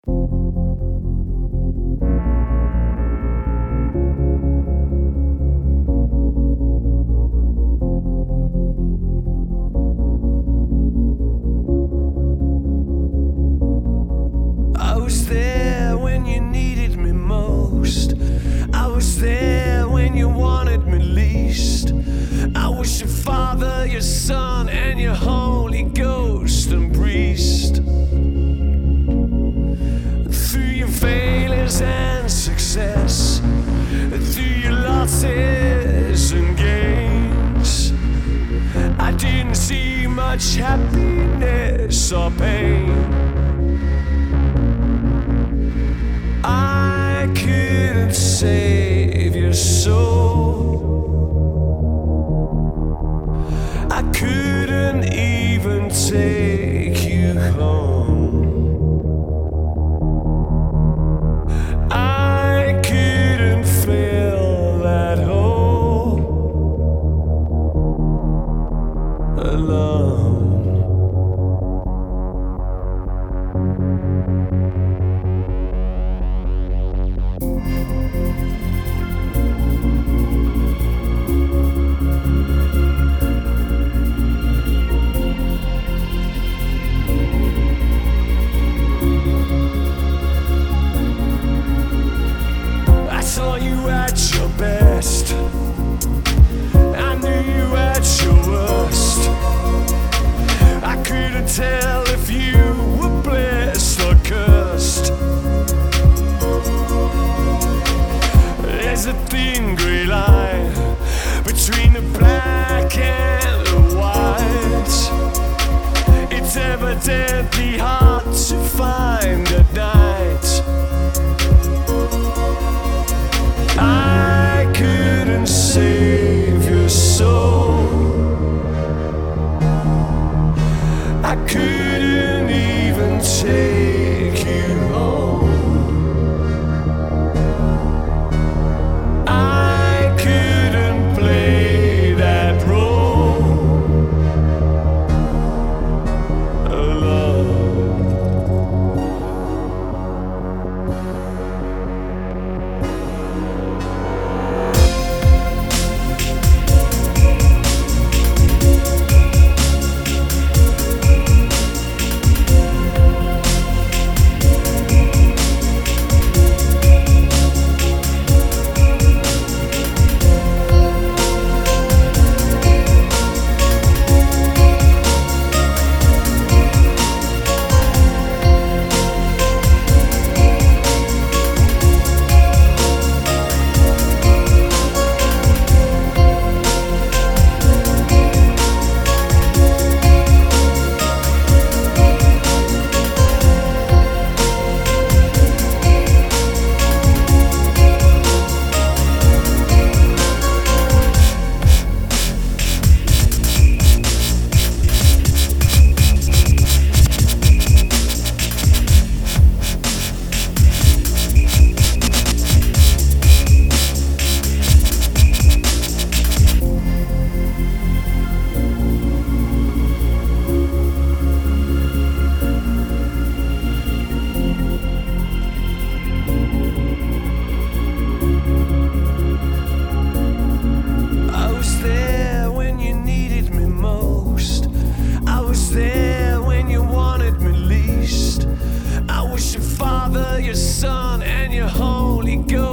I was there when you needed me most. I was there when you wanted me least. I was your father, your son, and your Holy Ghost and priest. Through your failures and success, through your losses and gains, I didn't see much happiness or pain. I couldn't save your soul. I couldn't even take you home. I couldn't fill that hole alone. I saw you at your best. I knew you at your worst. I couldn't tell if you were blessed or cursed. There's a thin grey line between the black and the white. It's evidently hard to find at night. I couldn't save your soul. I couldn't even take you home. I couldn't play that role alone. I was there when you needed me most. I was there when you wanted me least. I was your father, your son, and your Holy Ghost.